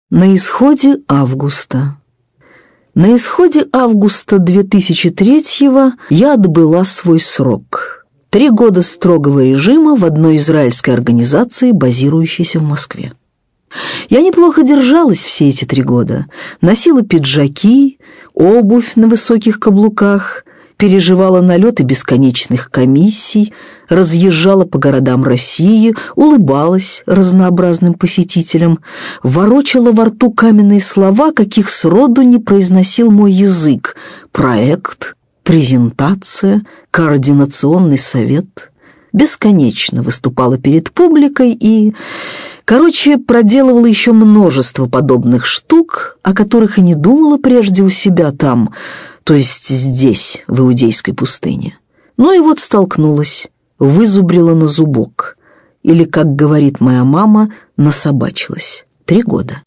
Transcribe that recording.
На исходе августа. На исходе августа 2003-го я отбыла свой срок. 3 года строгого режима в одной израильской организации, базирующейся в Москве. Я неплохо держалась все эти 3 года. Носила пиджаки, обувь на высоких каблуках, переживала налеты бесконечных комиссий, разъезжала по городам России, улыбалась разнообразным посетителям, ворочала во рту каменные слова, каких сроду не произносил мой язык: проект, презентация, координационный совет. Бесконечно выступала перед публикой и, проделывала еще множество подобных штук, о которых и не думала прежде у себя там, то есть здесь, в Иудейской пустыне. Ну и вот столкнулась, вызубрила на зубок, или, как говорит моя мама, насобачилась. 3 года.